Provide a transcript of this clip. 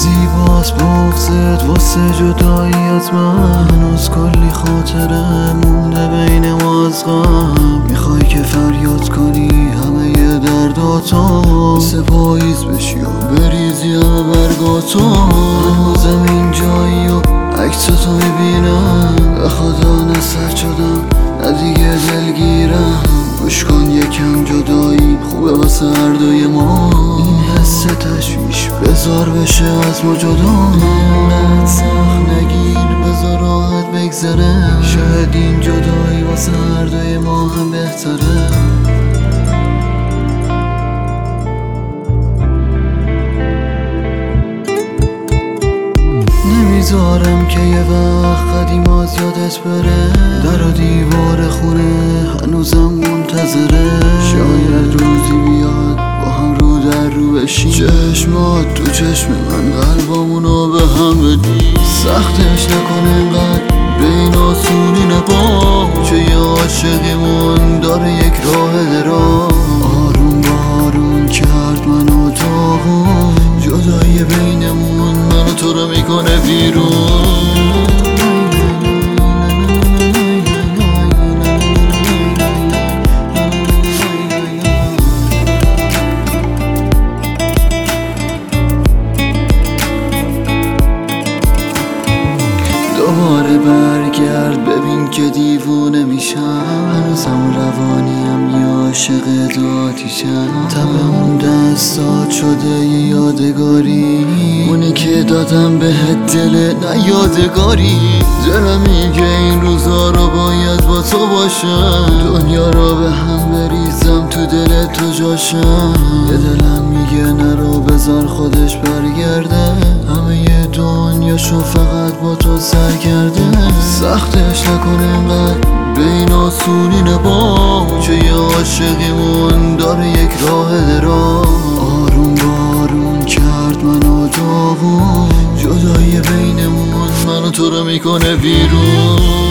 زیباست بغضت واسه جداییت، من هنوز کلی خاطره مونده بین ما از غم. میخوای که فریاد کنی همه ی درداتو، مثل پاییز بشی و بریزی همه برگاتو. هنوزم این جایی و عکستو میبینم، به خدا نه سرد شدم نه دیگه دلگیرم. گوش کن یکم جدایی خوبه واسه هر دوی ما، این حس تشویش بذار بشه از ما جدا. اینقدر سخت نگیر بذار راحت بگذره، شاید این جدایی واسه هر دوی ما هم بهتره. نمیذارم که یه وقت قدیم از یادت بره، در و دیوار خونه هنوزم منتظره. شاید روزی بیاد با هم رو در رو بشیم، چشمات تو چشم من قلبامونو به هم بدی. سختش نکن اینقدر به این آسونی نبا، چه یه عاشقیمون داره یک راه دراز. آروم بارون کرد منو تو، جدایی بینمون منو تو رو میکنه بیرون. دوباره برگرد ببین که دیوونه میشم، هنوزم روانیم یه عاشق آتیشم. تب اون دستات شده یه یادگاری، اونی که دادم بهت دل نه یادگاری. دلم میگه این روزا رو باید با تو باشم، دنیا رو به هم بریزم تو دل تو جاشم. یه دلم میگه نرو بذار خودش برگرده، همه یه دنیاشو فقط با تو سر کرده. سختش نکن اینقدر به این آسونی نبا، چه یه عاشقیمون داره یک راه دراز. آروم بارون کرد منو تو، جدایی بینمون منو تو رو میکنه بیرون.